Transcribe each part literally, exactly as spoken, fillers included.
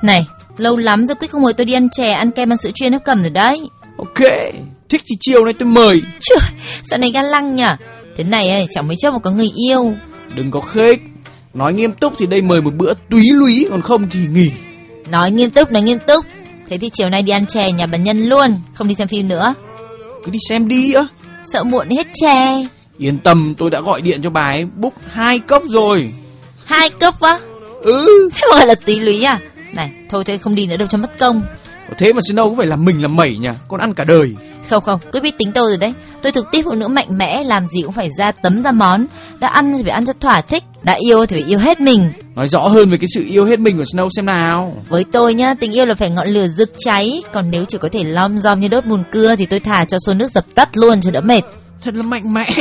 Này, lâu lắm rồi Quyết không mời tôi đi ăn chè, ăn kem, ăn sữa chua ép cầm rồi đấy. Ok, thích thì chiều nay tôi mời. Trời, dạo này ga lăng nhỉ. Thế này ấy, chẳng mấy chốc mà có người yêu. Đừng có khích. Nói nghiêm túc thì đây mời một bữa túy lúy, còn không thì nghỉ. Nói nghiêm túc, nói nghiêm túc. Thế thì chiều nay đi ăn chè nhà bà Nhân luôn, không đi xem phim nữa. Cứ đi xem đi á. Sợ muộn hết chè. Yên tâm, tôi đã gọi điện cho bà ấy book hai cốc rồi. Hai cốc á? Ừ. Thế mà gọi là túy lúy à? Này, thôi thế không đi nữa đâu cho mất công. Thế mà Snow cũng phải làm mình làm mẩy nhỉ, con ăn cả đời. Không không, cứ biết tính tôi rồi đấy. Tôi thực tiếp phụ nữ mạnh mẽ, làm gì cũng phải ra tấm ra món. Đã ăn thì phải ăn cho thỏa thích, đã yêu thì phải yêu hết mình. Nói rõ hơn về cái sự yêu hết mình của Snow xem nào. Với tôi nhá, tình yêu là phải ngọn lửa rực cháy. Còn nếu chỉ có thể lom rom như đốt mùn cưa thì tôi thà cho xô nước dập tắt luôn cho đỡ mệt. Thật là mạnh mẽ.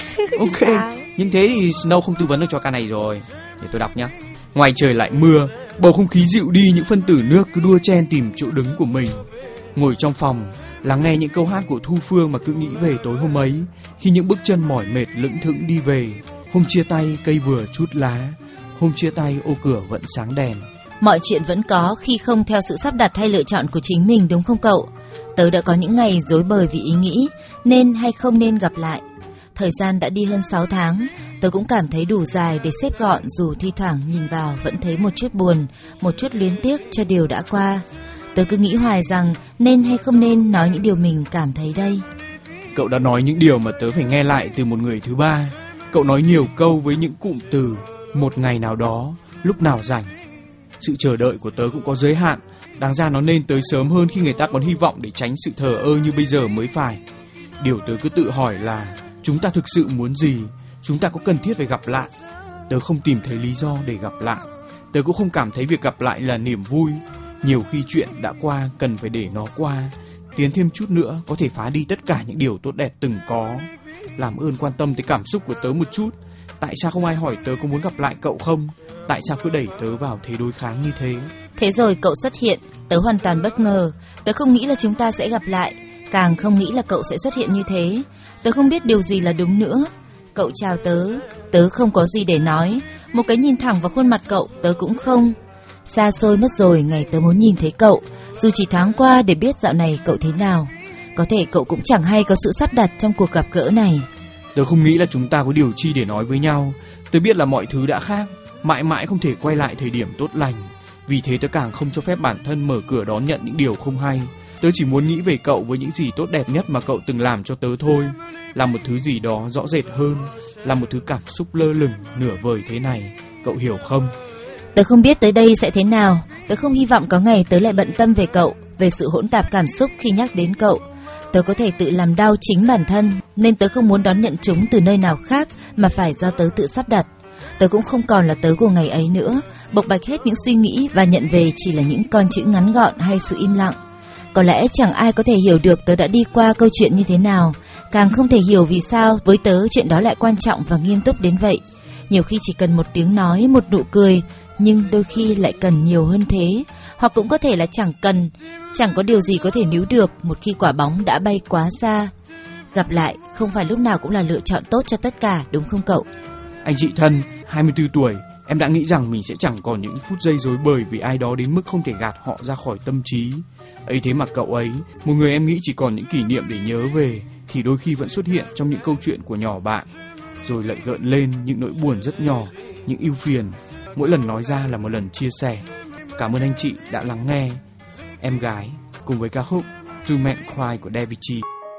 Ok, nhưng thế thì Snow không tư vấn được cho ca này rồi. Để tôi đọc nhá. Ngoài trời lại mưa, bầu không khí dịu đi, những phân tử nước cứ đua chen tìm chỗ đứng của mình. Ngồi trong phòng, lắng nghe những câu hát của Thu Phương mà cứ nghĩ về tối hôm ấy, khi những bước chân mỏi mệt lững thững đi về. Hôm chia tay cây vừa chút lá, hôm chia tay ô cửa vẫn sáng đèn. Mọi chuyện vẫn có khi không theo sự sắp đặt hay lựa chọn của chính mình, đúng không cậu? Tớ đã có những ngày rối bời vì ý nghĩ nên hay không nên gặp lại. Thời gian đã đi hơn sáu tháng, tớ cũng cảm thấy đủ dài để xếp gọn, dù thi thoảng nhìn vào vẫn thấy một chút buồn, một chút luyến tiếc cho điều đã qua. Tớ cứ nghĩ hoài rằng nên hay không nên nói những điều mình cảm thấy đây. Cậu đã nói những điều mà tớ phải nghe lại từ một người thứ ba. Cậu nói nhiều câu với những cụm từ một ngày nào đó, lúc nào rảnh. Sự chờ đợi của tớ cũng có giới hạn, đáng ra nó nên tới sớm hơn khi người ta còn hy vọng để tránh sự thờ ơ như bây giờ mới phải. Điều tớ cứ tự hỏi là chúng ta thực sự muốn gì? Chúng ta có cần thiết phải gặp lại? Tớ không tìm thấy lý do để gặp lại. Tớ cũng không cảm thấy việc gặp lại là niềm vui. Nhiều khi chuyện đã qua cần phải để nó qua. Tiến thêm chút nữa có thể phá đi tất cả những điều tốt đẹp từng có. Làm ơn quan tâm tới cảm xúc của tớ một chút. Tại sao không ai hỏi tớ có muốn gặp lại cậu không? Tại sao cứ đẩy tớ vào thế đối kháng như thế? Thế rồi cậu xuất hiện, tớ hoàn toàn bất ngờ. Tớ không nghĩ là chúng ta sẽ gặp lại, càng không nghĩ là cậu sẽ xuất hiện như thế. Tớ không biết điều gì là đúng nữa. Cậu chào tớ, tớ không có gì để nói. Một cái nhìn thẳng vào khuôn mặt cậu, tớ cũng không. Xa xôi mất rồi ngày tớ muốn nhìn thấy cậu, dù chỉ thoáng qua để biết dạo này cậu thế nào. Có thể cậu cũng chẳng hay có sự sắp đặt trong cuộc gặp gỡ này. Tớ không nghĩ là chúng ta có điều chi để nói với nhau. Tớ biết là mọi thứ đã khác, mãi mãi không thể quay lại thời điểm tốt lành. Vì thế tớ càng không cho phép bản thân mở cửa đón nhận những điều không hay. Tớ chỉ muốn nghĩ về cậu với những gì tốt đẹp nhất mà cậu từng làm cho tớ thôi. Là một thứ gì đó rõ rệt hơn, là một thứ cảm xúc lơ lửng, nửa vời thế này. Cậu hiểu không? Tớ không biết tới đây sẽ thế nào. Tớ không hy vọng có ngày tớ lại bận tâm về cậu, về sự hỗn tạp cảm xúc khi nhắc đến cậu. Tớ có thể tự làm đau chính bản thân, nên tớ không muốn đón nhận chúng từ nơi nào khác mà phải do tớ tự sắp đặt. Tớ cũng không còn là tớ của ngày ấy nữa, bộc bạch hết những suy nghĩ và nhận về chỉ là những con chữ ngắn gọn hay sự im lặng. Có lẽ chẳng ai có thể hiểu được tớ đã đi qua câu chuyện như thế nào, càng không thể hiểu vì sao với tớ chuyện đó lại quan trọng và nghiêm túc đến vậy. Nhiều khi chỉ cần một tiếng nói, một nụ cười, nhưng đôi khi lại cần nhiều hơn thế. Hoặc cũng có thể là chẳng cần, chẳng có điều gì có thể níu được một khi quả bóng đã bay quá xa. Gặp lại không phải lúc nào cũng là lựa chọn tốt cho tất cả, đúng không cậu? Anh chị thân, hai mươi tư tuổi, em đã nghĩ rằng mình sẽ chẳng còn những phút giây rối bời vì ai đó đến mức không thể gạt họ ra khỏi tâm trí. Ấy thế mà cậu ấy, một người em nghĩ chỉ còn những kỷ niệm để nhớ về, thì đôi khi vẫn xuất hiện trong những câu chuyện của nhỏ bạn, rồi lại gợn lên những nỗi buồn rất nhỏ, những ưu phiền. Mỗi lần nói ra là một lần chia sẻ. Cảm ơn anh chị đã lắng nghe. Em gái cùng với ca khúc To Men Cry của Davichi.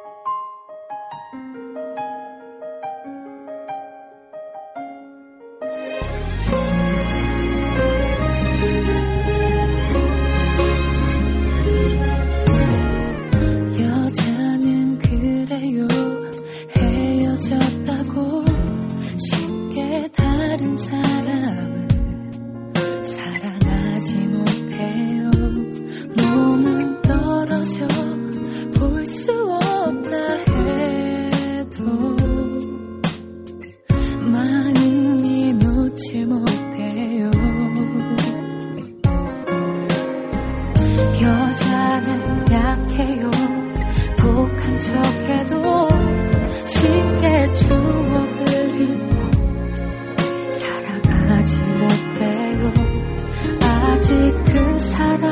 여자는 그래요 헤어졌다고 쉽게 다른 사람을 사랑하지 못해요. 몸은 떨어져 볼 수 없다 해도 마음이 놓질 못해요. 여자는 약해요. 독한 척해도 쉽게 추억을 잊고 살아가지 못해요. 아직 그 사람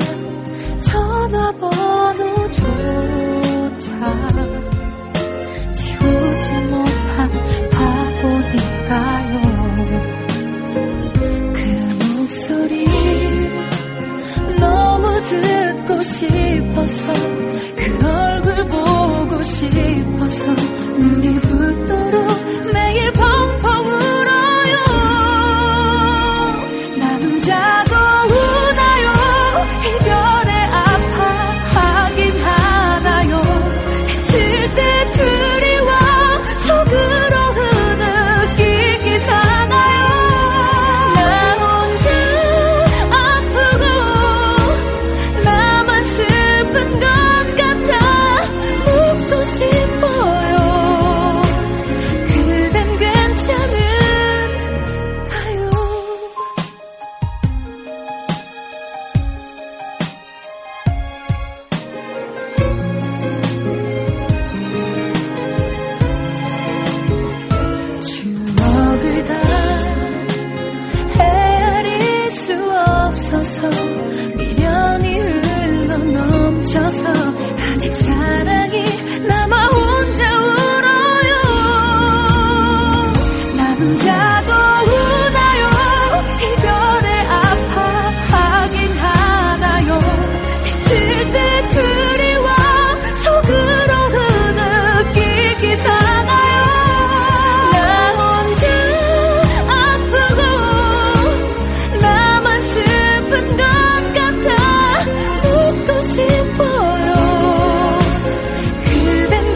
있어서 그 얼굴 보고 싶어서 눈이 붓도록 매일 펑펑 울어요. 남자도 우나요. 이별에 아파하긴 하나요. 비칠 때 그리워 속으로 흐느끼긴 하나요. 나 혼자 아프고 나만 슬픈 것 같아 묻고 싶어요. 그댄 괜찮은가요? 추억을 다 헤아릴 수 없어서 미련이 흘러 넘쳐서 아직 사랑이 남아 혼자 울어요. 남자도 우나요. 이별에 아파하긴 하나요. 비칠 때 그리워 속으로 흐느끼긴 하나요. 나 혼자 아프고 나만 슬픈 것 같아 묻고 싶어요. 그댄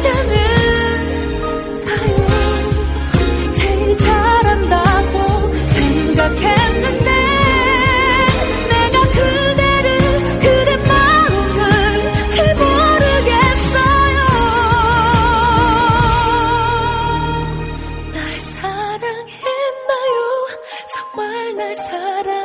괜찮은가요? 제일 잘한다고 생각했는데 내가 그대를 그대 마음을 잘 모르겠어요. 날 사랑했나요? 정말 날 사랑